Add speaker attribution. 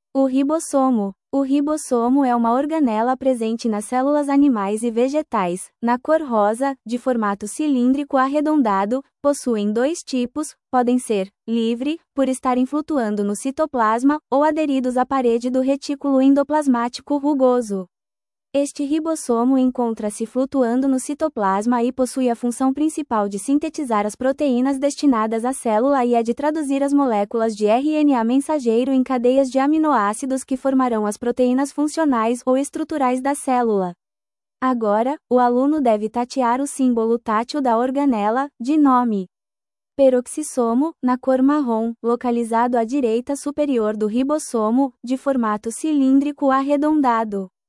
Speaker 1: O ribossomo. O ribossomo é uma organela presente nas células animais e vegetais, na cor rosa, de formato cilíndrico arredondado, possuem dois tipos, podem ser livre, por estarem flutuando no citoplasma, ou aderidos à parede do retículo endoplasmático rugoso. Este ribossomo encontra-se flutuando no citoplasma e possui a função principal de sintetizar as proteínas destinadas à célula e a de traduzir as moléculas de RNA mensageiro em cadeias de aminoácidos que formarão as proteínas funcionais ou estruturais da célula. Agora, o aluno deve tatear o símbolo tátil da organela, de nome peroxissomo, na cor marrom, localizado à direita superior do ribossomo, de formato cilíndrico arredondado.